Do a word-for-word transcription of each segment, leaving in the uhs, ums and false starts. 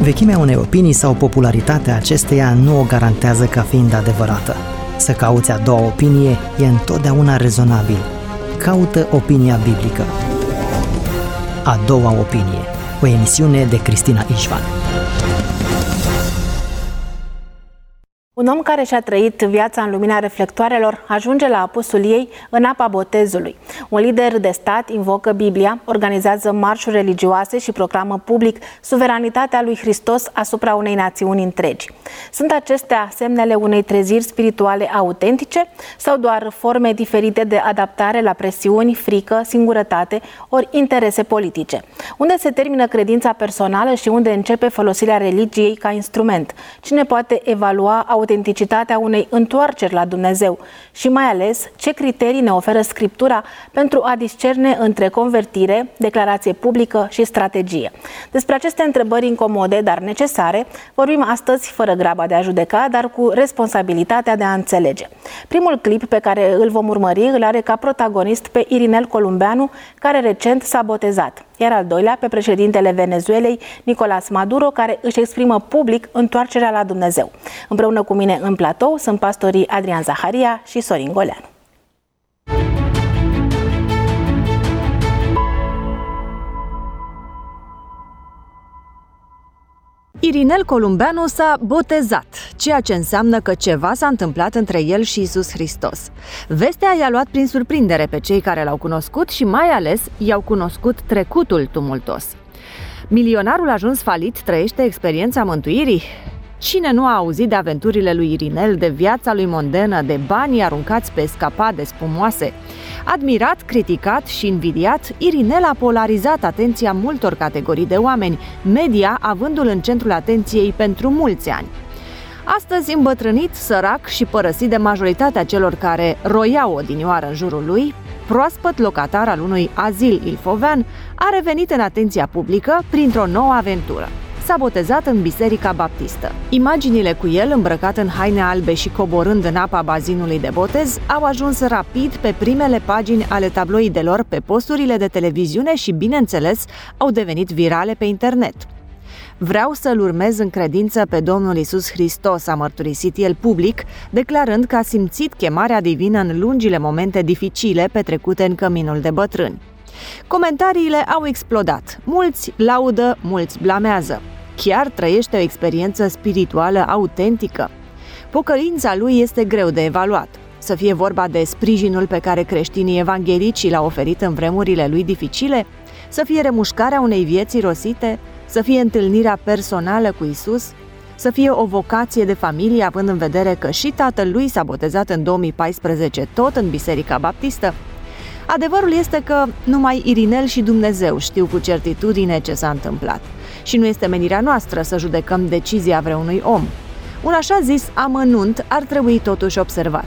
Vechimea unei opinii sau popularitatea acesteia nu o garantează ca fiind adevărată. Să cauți a doua opinie e întotdeauna rezonabil. Caută opinia biblică. A doua opinie, o emisiune de Cristina Ișvan. Un om care și-a trăit viața în lumina reflectoarelor ajunge la apusul ei în apa botezului. Un lider de stat invocă Biblia, organizează marșuri religioase și proclamă public suveranitatea lui Hristos asupra unei națiuni întregi. Sunt acestea semnele unei treziri spirituale autentice sau doar forme diferite de adaptare la presiuni, frică, singurătate ori interese politice? Unde se termină credința personală și unde începe folosirea religiei ca instrument? Cine poate evalua autenticitatea unei întoarceri la Dumnezeu și mai ales ce criterii ne oferă Scriptura pentru a discerne între convertire, declarație publică și strategie? Despre aceste întrebări incomode, dar necesare, vorbim astăzi fără graba de a judeca, dar cu responsabilitatea de a înțelege. Primul clip pe care îl vom urmări îl are ca protagonist pe Irinel Columbeanu, care recent s-a botezat, iar al doilea pe președintele Venezuelei, Nicolás Maduro, care își exprimă public întoarcerea la Dumnezeu. Împreună cu mine în platou sunt pastorii Adrian Zaharia și Sorin Goleanu. Irinel Columbeanu s-a botezat, ceea ce înseamnă că ceva s-a întâmplat între el și Iisus Hristos. Vestea i-a luat prin surprindere pe cei care l-au cunoscut și mai ales i-au cunoscut trecutul tumultos. Milionarul ajuns falit trăiește experiența mântuirii? Cine nu a auzit de aventurile lui Irinel, de viața lui mondenă, de banii aruncați pe escapade spumoase? Admirat, criticat și invidiat, Irinel a polarizat atenția multor categorii de oameni, media avându-l în centrul atenției pentru mulți ani. Astăzi, îmbătrânit, sărac și părăsit de majoritatea celor care roiau odinioară în jurul lui, proaspăt locatar al unui azil ilfovean, a revenit în atenția publică printr-o nouă aventură. S-a botezat în Biserica Baptistă. Imaginile cu el, îmbrăcat în haine albe și coborând în apa bazinului de botez, au ajuns rapid pe primele pagini ale tabloidelor, pe posturile de televiziune și, bineînțeles, au devenit virale pe internet. Vreau să-L urmez în credință pe Domnul Iisus Hristos, a mărturisit el public, declarând că a simțit chemarea divină în lungile momente dificile petrecute în căminul de bătrâni. Comentariile au explodat. Mulți laudă, mulți blamează. Chiar trăiește o experiență spirituală autentică? Pocăința lui este greu de evaluat. Să fie vorba de sprijinul pe care creștinii evanghelici l-au oferit în vremurile lui dificile, să fie remușcarea unei vieți irosite, să fie întâlnirea personală cu Isus, să fie o vocație de familie, având în vedere că și tatăl lui s-a botezat în două mii paisprezece tot în Biserica Baptistă. Adevărul este că numai Irinel și Dumnezeu știu cu certitudine ce s-a întâmplat. Și nu este menirea noastră să judecăm decizia vreunui om. Un așa zis amănunt ar trebui totuși observat.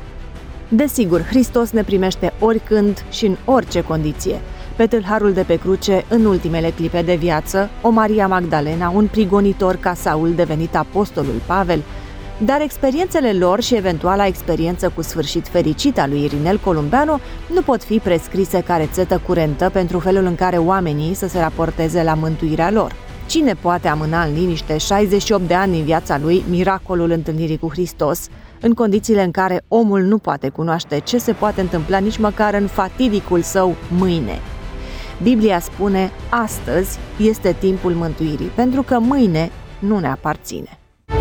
Desigur, Hristos ne primește oricând și în orice condiție. Pe tâlharul de pe cruce, în ultimele clipe de viață, o Maria Magdalena, un prigonitor ca Saul devenit apostolul Pavel, dar experiențele lor și eventuala experiență cu sfârșit fericit a lui Irinel Columbeanu nu pot fi prescrise ca rețetă curentă pentru felul în care oamenii să se raporteze la mântuirea lor. Cine poate amâna în liniște șaizeci și opt de ani în viața lui miracolul întâlnirii cu Hristos, în condițiile în care omul nu poate cunoaște ce se poate întâmpla nici măcar în fatidicul său mâine? Biblia spune, astăzi este timpul mântuirii, pentru că mâine nu ne aparține.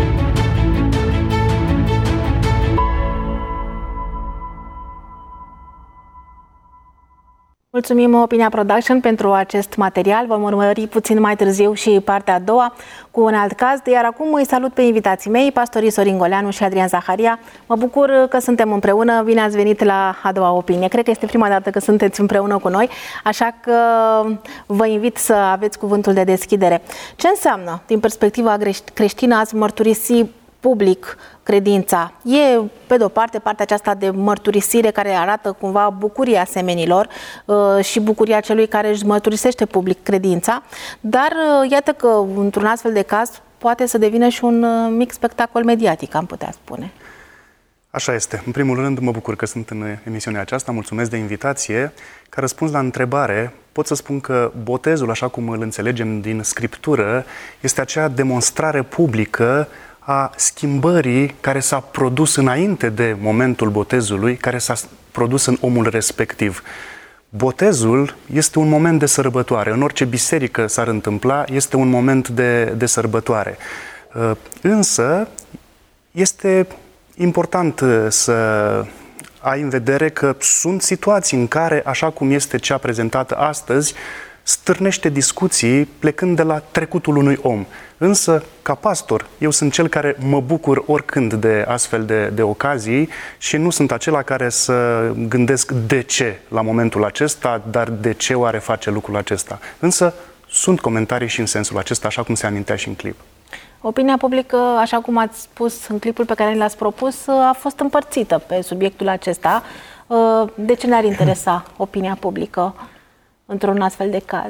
Mulțumim Opinia Production pentru acest material. Vom urmări puțin mai târziu și partea a doua cu un alt caz. Iar acum îi salut pe invitații mei, pastorii Sorin Goleanu și Adrian Zaharia. Mă bucur că suntem împreună. Bine ați venit la A Doua Opinie. Cred că este prima dată că sunteți împreună cu noi, așa că vă invit să aveți cuvântul de deschidere. Ce înseamnă, din perspectiva creștină, ați mărturisi public credința? E, pe de-o parte, partea aceasta de mărturisire care arată cumva bucuria semenilor uh, și bucuria celui care își mărturisește public credința, dar uh, iată că într-un astfel de caz poate să devină și un uh, mic spectacol mediatic, am putea spune. Așa este. În primul rând, mă bucur că sunt în emisiunea aceasta. Mulțumesc de invitație. Ca răspuns la întrebare, pot să spun că botezul, așa cum îl înțelegem din Scriptură, este acea demonstrare publică a schimbării care s-a produs înainte de momentul botezului, care s-a produs în omul respectiv. Botezul este un moment de sărbătoare. În orice biserică s-ar întâmpla, este un moment de, de sărbătoare. Însă, este important să ai în vedere că sunt situații în care, așa cum este cea prezentată astăzi, stârnește discuții plecând de la trecutul unui om. Însă, ca pastor, eu sunt cel care mă bucur oricând de astfel de, de ocazii și nu sunt acela care să gândesc de ce la momentul acesta, dar de ce oare face lucrul acesta. Însă, sunt comentarii și în sensul acesta, așa cum se amintea și în clip. Opinia publică, așa cum ați spus în clipul pe care l-ați propus, a fost împărțită pe subiectul acesta. De ce ne-ar interesa opinia publică într-un astfel de caz?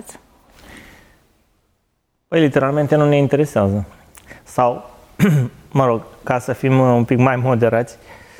Păi, literalmente nu ne interesează. Sau, mă rog, ca să fim un pic mai moderați,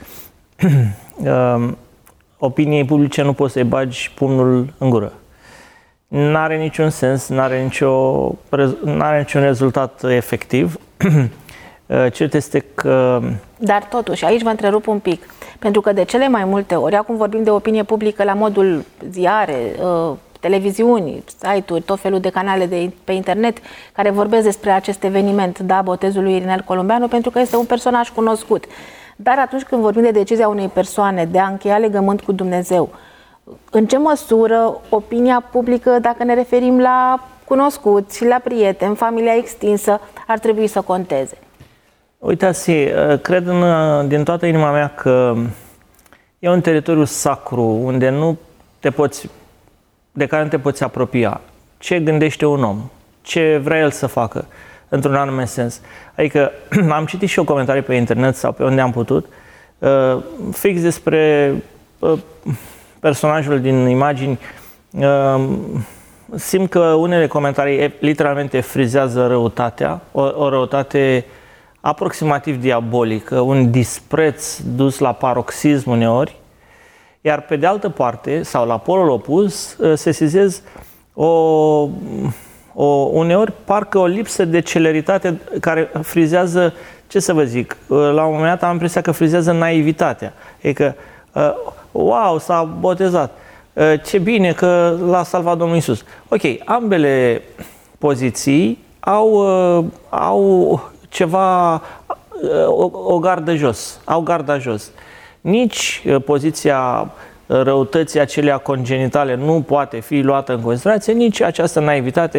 opiniei publice nu poți să-i bagi pumnul în gură. N-are niciun sens, n-are, nicio, n-are niciun rezultat efectiv. Cert este că... Dar totuși, aici vă întrerup un pic, pentru că de cele mai multe ori, acum vorbim de opinie publică la modul ziare, televiziuni, site-uri, tot felul de canale de, pe internet care vorbesc despre acest eveniment, da, botezul lui Irinel Columbeanu, pentru că este un personaj cunoscut. Dar atunci când vorbim de decizia unei persoane de a încheia legământ cu Dumnezeu, în ce măsură opinia publică, dacă ne referim la cunoscuți, la prieteni, familia extinsă, ar trebui să conteze? Uitați, cred în, din toată inima mea că e un teritoriu sacru unde nu te poți, de care nu te poți apropia. Ce gândește un om? Ce vrea el să facă? Într-un anume sens. Adică am citit și eu comentarii pe internet sau pe unde am putut, fix despre personajul din imagini. Simt că unele comentarii literalmente frizează răutatea, o, o răutate aproximativ diabolică, un dispreț dus la paroxism uneori, iar pe de altă parte, sau la polul opus, se sesizez o, o, uneori parcă o lipsă de celeritate care frizează, ce să vă zic, la un moment dat am impresia că frizează naivitatea. Adică, wow, s-a botezat, ce bine că l-a salvat Domnul Iisus. Ok, ambele poziții au, au ceva, o, o gardă jos, au garda jos. Nici poziția răutății acelea congenitale nu poate fi luată în considerație, nici această naivitate.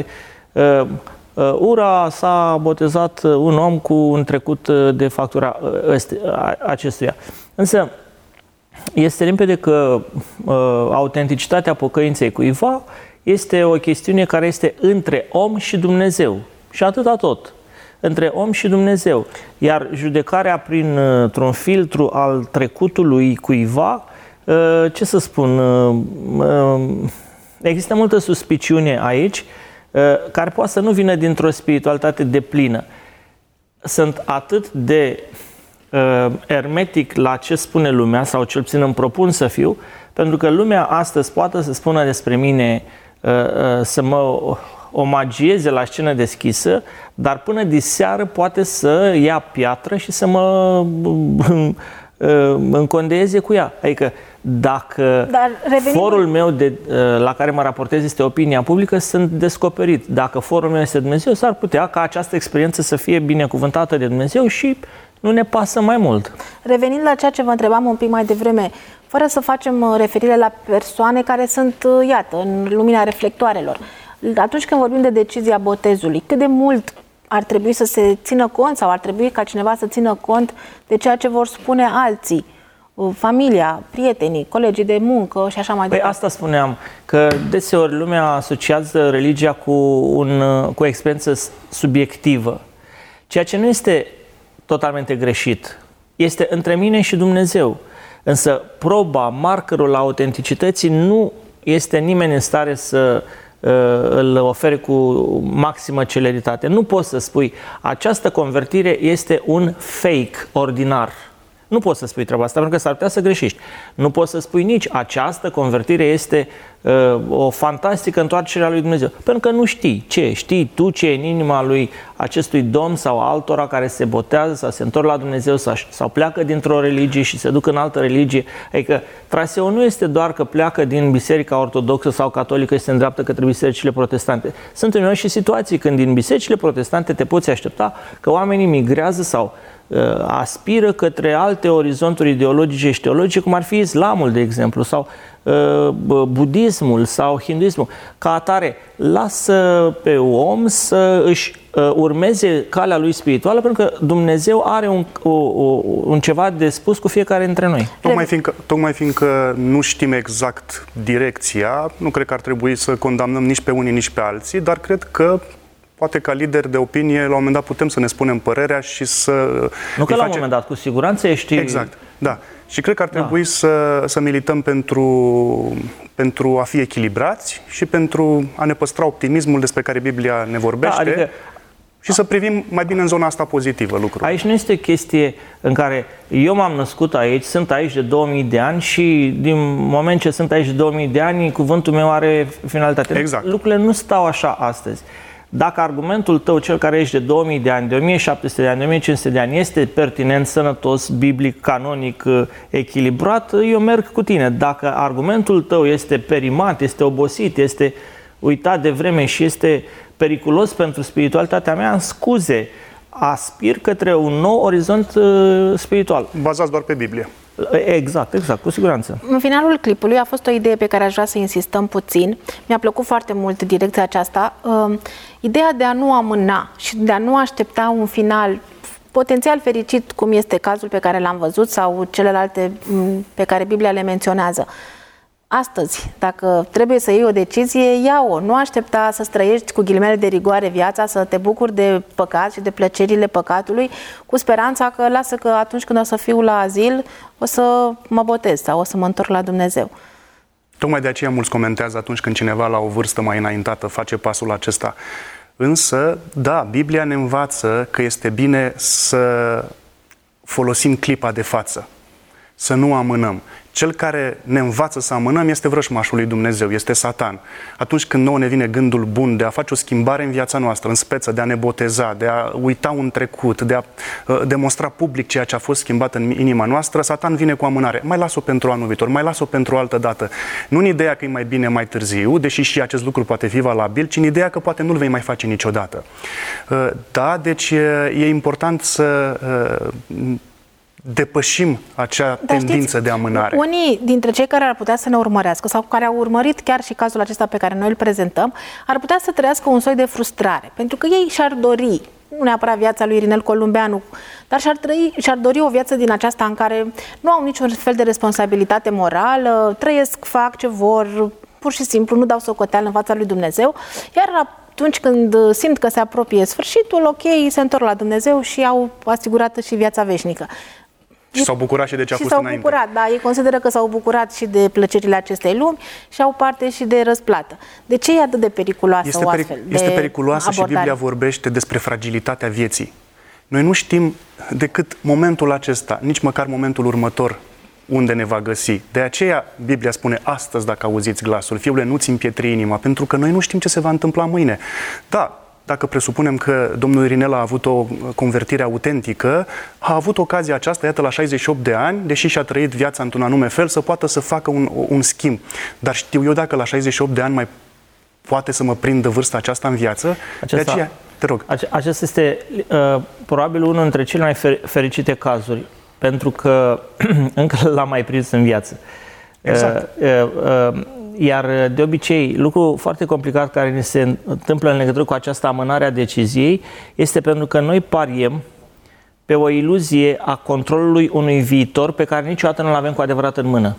Ura, s-a botezat un om cu un trecut de factura acestuia. Însă, este limpede că uh, autenticitatea pocăinței cuiva este o chestiune care este între om și Dumnezeu. Și atâta tot. Între om și Dumnezeu. Iar judecarea printr-un filtru al trecutului cuiva, uh, ce să spun, uh, uh, există multă suspiciune aici, uh, care poate să nu vină dintr-o spiritualitate deplină. Sunt atât de hermetic la ce spune lumea, sau cel puțin îmi propun să fiu, pentru că lumea astăzi poate să spună despre mine, să mă omagieze la scenă deschisă, dar până diseară poate să ia piatră și să mă încondeieze cu ea. Adică dacă forul meu de, la care mă raportez este opinia publică, sunt descoperit. Dacă forul meu este Dumnezeu, s-ar putea ca această experiență să fie binecuvântată de Dumnezeu și nu ne pasă mai mult. Revenind la ceea ce vă întrebam un pic mai devreme, fără să facem referire la persoane care sunt, iată, în lumina reflectoarelor, atunci când vorbim de decizia botezului, cât de mult ar trebui să se țină cont sau ar trebui ca cineva să țină cont de ceea ce vor spune alții, familia, prietenii, colegii de muncă și așa mai departe? Păi asta spuneam, că deseori lumea asociază religia cu, un, cu o experiență subiectivă, ceea ce nu este totalmente greșit. Este între mine și Dumnezeu. Însă proba, markerul autenticității nu este nimeni în stare să uh, îl ofere cu maximă celeritate. Nu poți să spui, această convertire este un fake ordinar. Nu poți să spui treaba asta, pentru că s-ar putea să greșești. Nu poți să spui nici, această convertire este o fantastică întoarcere a lui Dumnezeu. Pentru că nu știi ce, știi tu ce e în inima lui acestui domn sau altora care se botează sau se întorc la Dumnezeu sau, sau pleacă dintr-o religie și se duc în altă religie. Adică traseul nu este doar că pleacă din biserica ortodoxă sau catolică și se îndreaptă către bisericile protestante. Sunt uneori și situații când din bisericile protestante te poți aștepta că oamenii migrează sau uh, aspiră către alte orizonturi ideologice și teologice, cum ar fi islamul, de exemplu, sau uh, budismul sau hinduismul. Ca atare, lasă pe om să își uh, urmeze calea lui spirituală, pentru că Dumnezeu are un, o, o, un ceva de spus cu fiecare dintre noi. Tocmai fiindcă, tocmai fiindcă nu știm exact direcția, nu cred că ar trebui să condamnăm nici pe unii, nici pe alții, dar cred că poate ca lider de opinie, la un moment dat putem să ne spunem părerea și să... Nu că la un moment dat, cu siguranță ești... Exact, da. Și cred că ar trebui da. să, să milităm pentru, pentru a fi echilibrați și pentru a ne păstra optimismul despre care Biblia ne vorbește. Da, adică... Și să privim mai bine în zona asta pozitivă lucrurile. Aici nu este o chestie în care eu m-am născut aici, sunt aici de două mii de ani și din moment ce sunt aici de două mii de ani, cuvântul meu are finalitate. Exact. Lucrurile nu stau așa astăzi. Dacă argumentul tău, cel care ești de două mii de ani, de o mie șapte sute de ani, de o mie cinci sute de ani, este pertinent, sănătos, biblic, canonic, echilibrat, eu merg cu tine. Dacă argumentul tău este perimat, este obosit, este uitat de vreme și este periculos pentru spiritualitatea mea, în scuze, aspir către un nou orizont uh, spiritual. Bazați doar pe Biblie. Exact, exact, cu siguranță. În finalul clipului a fost o idee pe care aș vrea să insistăm puțin. Mi-a plăcut foarte mult direcția aceasta. Uh, ideea de a nu amâna și de a nu aștepta un final potențial fericit, cum este cazul pe care l-am văzut sau celelalte pe care Biblia le menționează. Astăzi, dacă trebuie să iei o decizie, ia-o. Nu aștepta să străiești cu ghilimele de rigoare viața, să te bucuri de păcat și de plăcerile păcatului, cu speranța că lasă că atunci când o să fiu la azil, o să mă botez sau o să mă întorc la Dumnezeu. Tocmai de aceea mulți comentează atunci când cineva la o vârstă mai înaintată face pasul acesta. Însă, da, Biblia ne învață că este bine să folosim clipa de față, să nu amânăm. Cel care ne învață să amânăm este vrăjmașul lui Dumnezeu, este Satan. Atunci când nouă ne vine gândul bun de a face o schimbare în viața noastră, în speță, de a ne boteza, de a uita un trecut, de a uh, demonstra public ceea ce a fost schimbat în inima noastră, Satan vine cu amânare. Mai las-o pentru anul viitor, mai las-o pentru o altă dată. Nu în ideea că e mai bine mai târziu, deși și acest lucru poate fi valabil, ci în ideea că poate nu-l vei mai face niciodată. Uh, da, deci e important să... Uh, depășim acea Dar tendință știți, de amânare. Unii dintre cei care ar putea să ne urmărească sau care au urmărit chiar și cazul acesta pe care noi îl prezentăm, ar putea să trăiască un soi de frustrare, pentru că ei și-ar dori, nu neapărat viața lui Irinel Columbeanu, dar și-ar, trăi, și-ar dori o viață din aceasta în care nu au niciun fel de responsabilitate morală, trăiesc, fac ce vor, pur și simplu nu dau socoteală în fața lui Dumnezeu, iar atunci când simt că se apropie sfârșitul, ok, se întorc la Dumnezeu și au asigurat și viața veșnică. Și s-au bucurat și de ce a și fost s-au înainte. bucurat, da, ei consideră că s-au bucurat și de plăcerile acestei lumi și au parte și de răsplată. De ce e atât de periculoasă este o peri- astfel Este de periculoasă abordare? Și Biblia vorbește despre fragilitatea vieții. Noi nu știm decât momentul acesta, nici măcar momentul următor, unde ne va găsi. De aceea Biblia spune astăzi, dacă auziți glasul, fiule, nu-ți împietri inima, pentru că noi nu știm ce se va întâmpla mâine. Da, dacă presupunem că domnul Irinel a avut o convertire autentică, a avut ocazia aceasta, iată, la șaizeci și opt de ani, deși și-a trăit viața într-un anume fel, să poată să facă un, un schimb. Dar știu eu dacă la șaizeci și opt de ani mai poate să mă prindă vârsta aceasta în viață? Acesta, de aceea, te rog. Acesta este uh, probabil unul dintre cele mai fer- fericite cazuri, pentru că încă l-am mai prins în viață. Exact. Uh, uh, uh, Iar de obicei, lucru foarte complicat care ne se întâmplă în legătură cu această amânare a deciziei este pentru că noi pariem pe o iluzie a controlului unui viitor pe care niciodată nu-l avem cu adevărat în mână.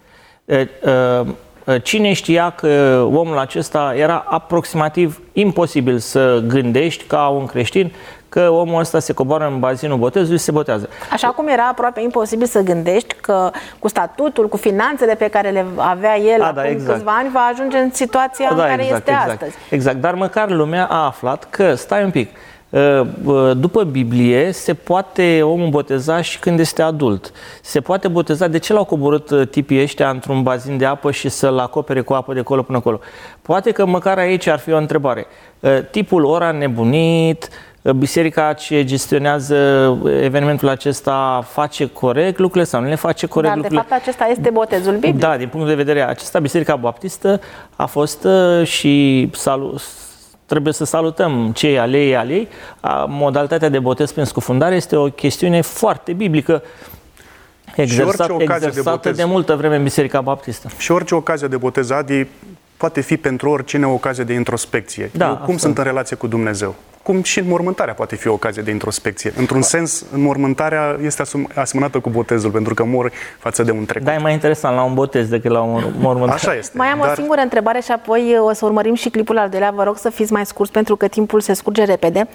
Cine știa că omul acesta era aproximativ imposibil să gândești ca un creștin că omul ăsta se coboară în bazinul botezului și se botează. Așa cum era aproape imposibil să gândești că cu statutul, cu finanțele pe care le avea el a, acum da, exact. câțiva ani, va ajunge în situația da, în care exact, este exact. astăzi. Exact, dar măcar lumea a aflat că, stai un pic, După Biblie, se poate omul boteza și când este adult. Se poate boteza. De ce l-au coborât tipii ăștia într-un bazin de apă și să-l acopere cu apă de acolo până acolo? Poate că măcar aici ar fi o întrebare. Tipul ori a nebunit, biserica ce gestionează evenimentul acesta face corect lucrurile sau nu le face corect Dar, lucrurile? de fapt, acesta este botezul biblic. Da, din punct de vedere acesta, Biserica Baptistă a fost și salut, trebuie să salutăm cei alei alei. Modalitatea de botez prin scufundare este o chestiune foarte biblică, exersată, exersată de, de multă vreme în Biserica Baptistă. Și orice ocazie de botez, Adi, poate fi pentru oricine o ocazie de introspecție. Da, Eu, cum sunt în relație cu Dumnezeu? Cum și înmormântarea poate fi o ocazie de introspecție. Într-un sens, înmormântarea este asemănată cu botezul, pentru că mori față de un trecut. Da, e mai interesant la un botez decât la o mormântare. Așa este. Mai am dar... o singură întrebare și apoi o să urmărim și clipul al doilea. Vă rog să fiți mai scurți pentru că timpul se scurge repede.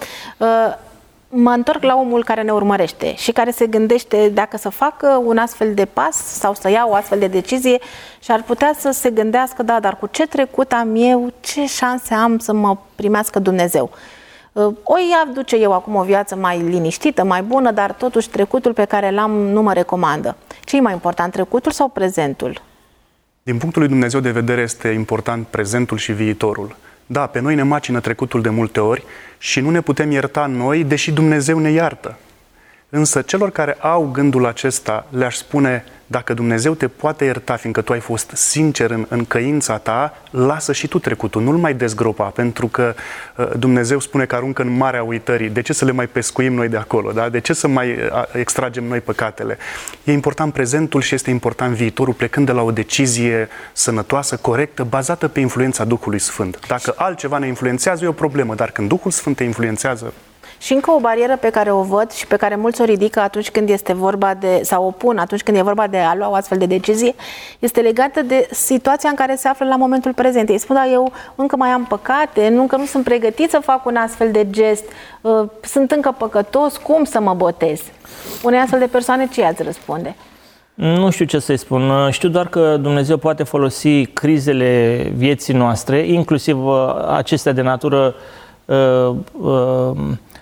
Mă întorc la omul care ne urmărește și care se gândește dacă să facă un astfel de pas sau să ia o astfel de decizie și ar putea să se gândească, da, dar cu ce trecut am eu, ce șanse am să mă primească Dumnezeu? O aduce eu acum o viață mai liniștită, mai bună, dar totuși trecutul pe care l-am nu mă recomandă. Ce e mai important, trecutul sau prezentul? Din punctul lui Dumnezeu de vedere este important prezentul și viitorul. Da, pe noi ne macină trecutul de multe ori și nu ne putem ierta noi, deși Dumnezeu ne iartă. Însă celor care au gândul acesta le-aș spune, dacă Dumnezeu te poate ierta, fiindcă tu ai fost sincer în, în căința ta, lasă și tu trecutul, nu-l mai dezgropa, pentru că uh, Dumnezeu spune că aruncă în marea uitării. De ce să le mai pescuim noi de acolo? Da? De ce să mai uh, extragem noi păcatele? E important prezentul și este important viitorul, plecând de la o decizie sănătoasă, corectă, bazată pe influența Duhului Sfânt. Dacă altceva ne influențează, e o problemă, dar când Duhul Sfânt te influențează, și încă o barieră pe care o văd și pe care mulți o ridică atunci când este vorba de, sau o pun atunci când e vorba de a lua o astfel de decizie, este legată de situația în care se află la momentul prezent. Ei spun, da, eu încă mai am păcate, încă nu sunt pregătit să fac un astfel de gest, sunt încă păcătos, cum să mă botez? Unei astfel de persoane ce ați răspunde? Nu știu ce să-i spun. Știu doar că Dumnezeu poate folosi crizele vieții noastre, inclusiv acestea de natură uh, uh,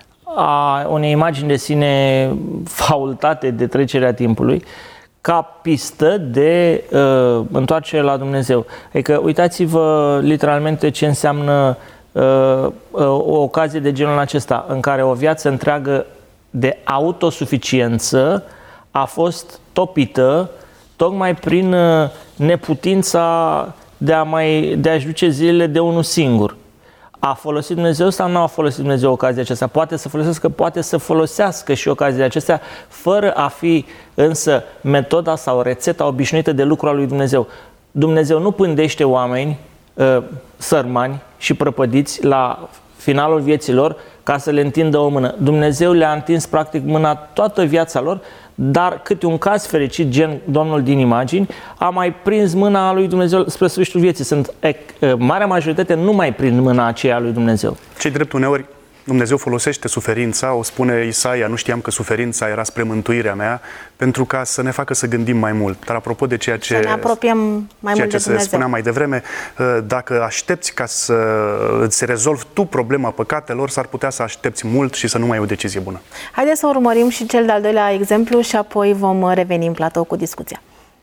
a unei imagini de sine faultate de trecerea timpului, ca pistă de uh, întoarcere la Dumnezeu. Adică uitați-vă literalmente ce înseamnă uh, uh, o ocazie de genul acesta, în care o viață întreagă de autosuficiență a fost topită tocmai prin uh, neputința de, a mai, de a-și duce zilele de unul singur. A folosit Dumnezeu sau nu a folosit Dumnezeu ocazia aceasta? Poate să folosească, poate să folosească și ocazia acestea, fără a fi însă metoda sau rețeta obișnuită de lucru al lui Dumnezeu. Dumnezeu nu pândește oameni uh, sărmani și prăpădiți la finalul vieților ca să le întindă o mână. Dumnezeu le-a întins practic mâna toată viața lor, dar câte un caz fericit, gen Domnul din imagini, a mai prins mâna lui Dumnezeu spre sfârșitul vieții. Sunt, e, marea majoritate nu mai prind mâna aceea lui Dumnezeu. Ce drept uneori Dumnezeu folosește suferința, o spune Isaia, nu știam că suferința era spre mântuirea mea, pentru ca să ne facă să gândim mai mult. Dar apropo de ceea ce, să ne apropiem mai ceea mult ce de Dumnezeu. se spunea mai devreme, dacă aștepți ca să îți rezolvi tu problema păcatelor, s-ar putea să aștepți mult și să nu mai ai o decizie bună. Haideți să urmărim și cel de-al doilea exemplu și apoi vom reveni în platou cu discuția.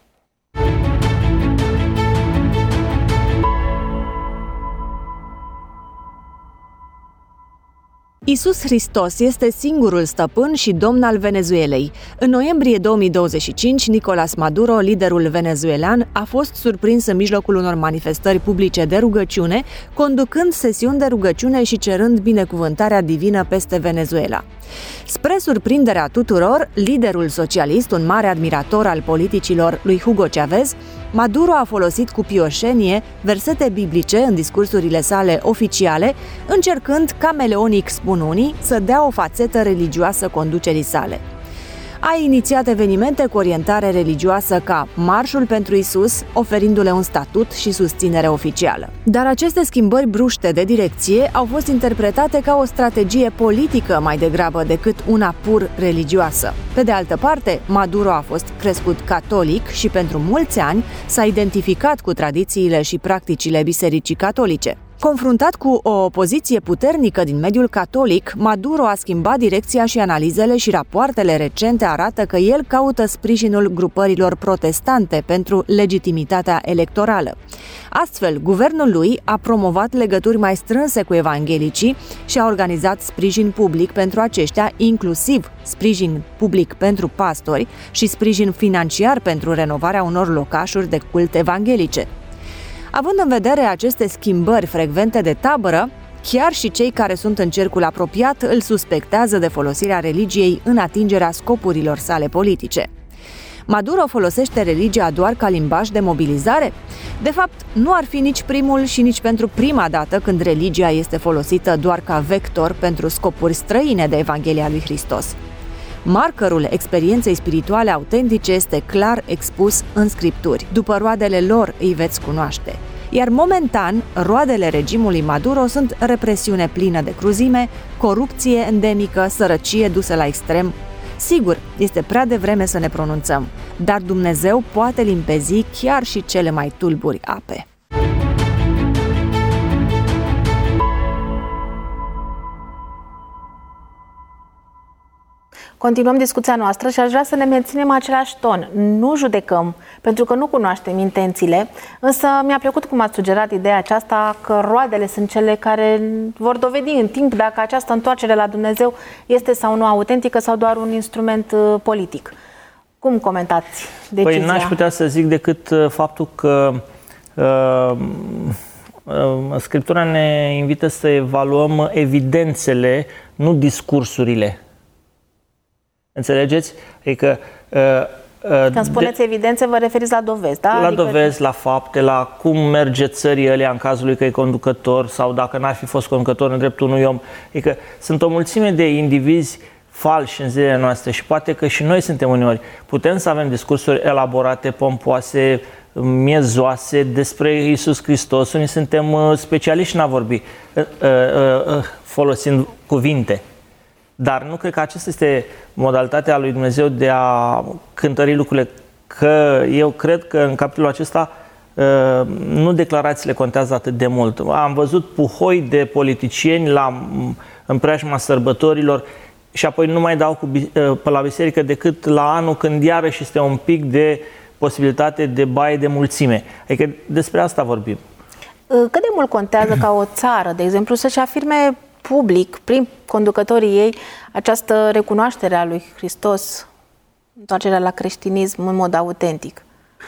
Iisus Hristos este singurul stăpân și domn al Venezuelei. În noiembrie două mii douăzeci și cinci, Nicolás Maduro, liderul venezuelan, a fost surprins în mijlocul unor manifestări publice de rugăciune, conducând sesiuni de rugăciune și cerând binecuvântarea divină peste Venezuela. Spre surprinderea tuturor, liderul socialist, un mare admirator al politicilor lui Hugo Chavez, Maduro a folosit cu pioșenie versete biblice în discursurile sale oficiale, încercând, cameleonic spun unii, să dea o fațetă religioasă conducerii sale. A inițiat evenimente cu orientare religioasă ca Marșul pentru Isus, oferindu-le un statut și susținere oficială. Dar aceste schimbări bruște de direcție au fost interpretate ca o strategie politică mai degrabă decât una pur religioasă. Pe de altă parte, Maduro a fost crescut catolic și pentru mulți ani s-a identificat cu tradițiile și practicile Bisericii Catolice. Confruntat cu o opoziție puternică din mediul catolic, Maduro a schimbat direcția și analizele și rapoartele recente arată că el caută sprijinul grupărilor protestante pentru legitimitatea electorală. Astfel, guvernul lui a promovat legături mai strânse cu evanghelicii și a organizat sprijin public pentru aceștia, inclusiv sprijin public pentru pastori și sprijin financiar pentru renovarea unor locașuri de cult evanghelice. Având în vedere aceste schimbări frecvente de tabără, chiar și cei care sunt în cercul apropiat îl suspectează de folosirea religiei în atingerea scopurilor sale politice. Maduro folosește religia doar ca limbaj de mobilizare? De fapt, nu ar fi nici primul și nici pentru prima dată când religia este folosită doar ca vector pentru scopuri străine de Evanghelia lui Hristos. Markerul experienței spirituale autentice este clar expus în Scripturi. După roadele lor îi veți cunoaște. Iar momentan, roadele regimului Maduro sunt represiune plină de cruzime, corupție endemică, sărăcie dusă la extrem. Sigur, este prea devreme să ne pronunțăm, dar Dumnezeu poate limpezi chiar și cele mai tulburi ape. Continuăm discuția noastră și aș vrea să ne menținem același ton. Nu judecăm, pentru că nu cunoaștem intențiile, însă mi-a plăcut cum ați sugerat ideea aceasta că roadele sunt cele care vor dovedi în timp dacă această întoarcere la Dumnezeu este sau nu autentică sau doar un instrument politic. Cum comentați decizia? Păi n-aș putea să zic decât faptul că uh, uh, Scriptura ne invită să evaluăm evidențele, nu discursurile. Înțelegeți? Adică, uh, uh, când spuneți de, evidențe, vă referiți la dovezi, da? La adică... dovezi, la fapte, la cum merge țării ălea în cazul lui că e conducător sau dacă n-ar fi fost conducător în dreptul unui om. Adică sunt o mulțime de indivizi falși în zilele noastre și poate că și noi suntem uneori. Putem să avem discursuri elaborate, pompoase, miezoase despre Iisus Hristos. Unii suntem specialiști în a vorbi, folosind cuvinte. Dar nu cred că aceasta este modalitatea lui Dumnezeu de a cântări lucrurile. Că eu cred că în capitolul acesta nu declarațiile contează atât de mult. Am văzut puhoi de politicieni la, în preajma sărbătorilor și apoi nu mai dau cu, pe la biserică decât la anul când iarăși este un pic de posibilitate de baie de mulțime. Adică despre asta vorbim. Cât de mult contează ca o țară, de exemplu, să-și afirme public, prin conducătorii ei, această recunoaștere a lui Hristos, întoarcerea la creștinism în mod autentic?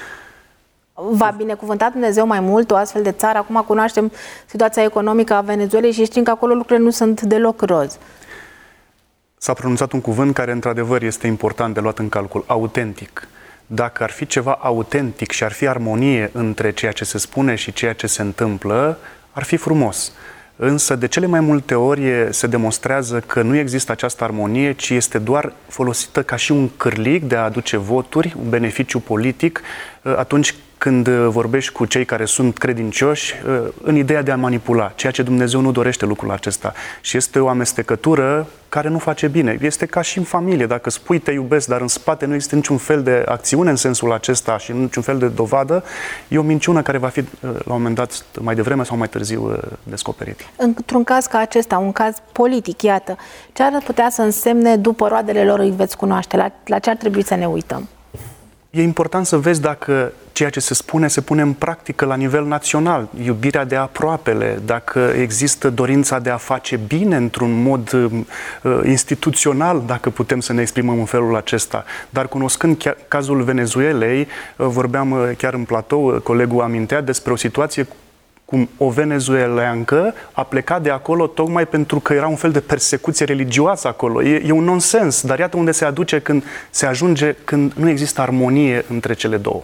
V-a binecuvântat Dumnezeu mai mult o astfel de țară? Acum cunoaștem situația economică a Venezuelei și știm că acolo lucrurile nu sunt deloc roz. S-a pronunțat un cuvânt care, într-adevăr, este important de luat în calcul, autentic. Dacă ar fi ceva autentic și ar fi armonie între ceea ce se spune și ceea ce se întâmplă, ar fi frumos. Însă, de cele mai multe ori se demonstrează că nu există această armonie, ci este doar folosită ca și un cârlig de a aduce voturi, un beneficiu politic, atunci când vorbești cu cei care sunt credincioși, în ideea de a manipula, ceea ce Dumnezeu nu dorește lucrul acesta. Și este o amestecătură care nu face bine. Este ca și în familie. Dacă spui te iubesc, dar în spate nu există niciun fel de acțiune în sensul acesta și niciun fel de dovadă, e o minciună care va fi, la un moment dat, mai devreme sau mai târziu descoperit. Într-un caz ca acesta, un caz politic, iată, ce ar putea să însemne după roadele lor îi veți cunoaște? La, la ce ar trebui să ne uităm? E important să vezi dacă ceea ce se spune se pune în practică la nivel național, iubirea de aproapele, dacă există dorința de a face bine într-un mod uh, instituțional, dacă putem să ne exprimăm în felul acesta. Dar cunoscând chiar cazul Venezuelei, uh, vorbeam uh, chiar în platou, uh, colegul amintea despre o situație cum o venezueleancă a plecat de acolo tocmai pentru că era un fel de persecuție religioasă acolo. E, e un nonsens, dar iată unde se aduce când se ajunge când nu există armonie între cele două.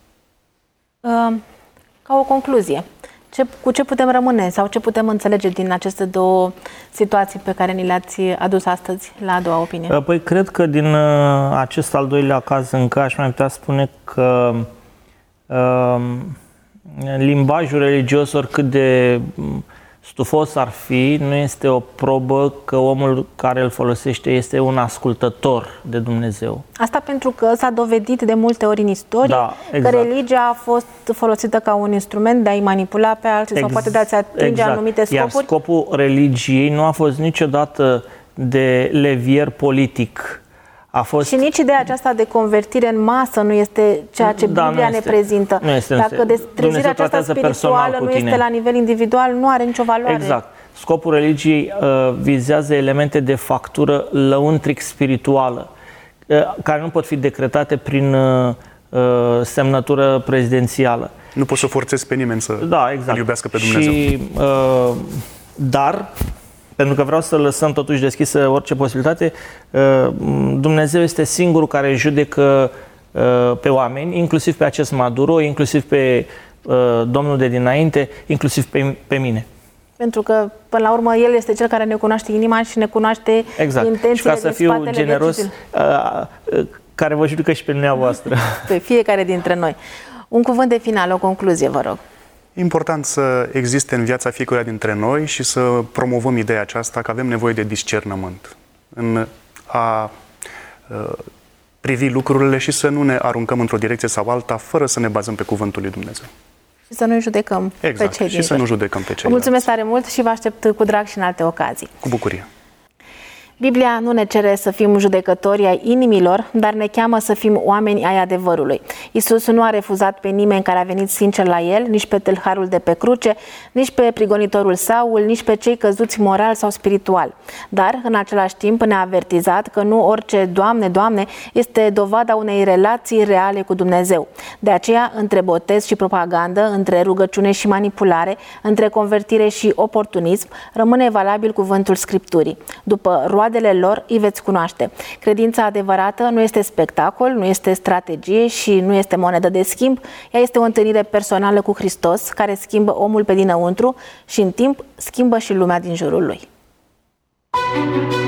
Uh, ca o concluzie, ce, cu ce putem rămâne sau ce putem înțelege din aceste două situații pe care ni le-ați adus astăzi la a doua opinie? Păi cred că din uh, acest al doilea caz încă aș mai putea spune că uh, limbajul religios, oricât de stufos ar fi, nu este o probă că omul care îl folosește este un ascultător de Dumnezeu. Asta pentru că s-a dovedit de multe ori în istorie da, exact. că religia a fost folosită ca un instrument de a-i manipula pe alții exact. sau poate de a-ți atinge exact. anumite scopuri. Iar scopul religiei nu a fost niciodată de levier politic. A fost... Și nici ideea aceasta de convertire în masă nu este ceea ce da, Biblia este, ne prezintă. Nu este, Dacă de trezirea aceasta spirituală nu este la nivel individual, nu are nicio valoare. Exact. Scopul religiei uh, vizează elemente de factură lăuntric spirituală, uh, care nu pot fi decretate prin uh, semnătură prezidențială. Nu poți să forțezi pe nimeni să da, exact. îl iubească pe Dumnezeu. Și, uh, dar... pentru că vreau să lăsăm totuși deschisă orice posibilitate, Dumnezeu este singurul care judecă pe oameni, inclusiv pe acest Maduro, inclusiv pe domnul de dinainte, inclusiv pe, pe mine. Pentru că, până la urmă, El este Cel care ne cunoaște inima și ne cunoaște exact. intențiile. Și ca să fiu generos, deciziile. Care vă judecă și pe dumneavoastră. Pe fiecare dintre noi. Un cuvânt de final, o concluzie, vă rog. Important să existe în viața fiecăruia dintre noi și să promovăm ideea aceasta că avem nevoie de discernământ în a uh, privi lucrurile și să nu ne aruncăm într-o direcție sau alta fără să ne bazăm pe cuvântul lui Dumnezeu. Și să nu judecăm exact. pe cei și să nu judecăm pe cei. Mulțumesc tare mult și vă aștept cu drag și în alte ocazii. Cu bucurie. Biblia nu ne cere să fim judecători ai inimilor, dar ne cheamă să fim oameni ai adevărului. Iisus nu a refuzat pe nimeni care a venit sincer la El, nici pe tâlharul de pe cruce, nici pe prigonitorul Saul, nici pe cei căzuți moral sau spiritual. Dar, în același timp, ne-a avertizat că nu orice Doamne, Doamne este dovada unei relații reale cu Dumnezeu. De aceea, între botez și propagandă, între rugăciune și manipulare, între convertire și oportunism, rămâne valabil cuvântul Scripturii. După roadele lor îi veți cunoaște. Credința adevărată nu este spectacol, nu este strategie și nu este monedă de schimb. Ea este o întâlnire personală cu Hristos, care schimbă omul pe dinăuntru și în timp schimbă și lumea din jurul lui.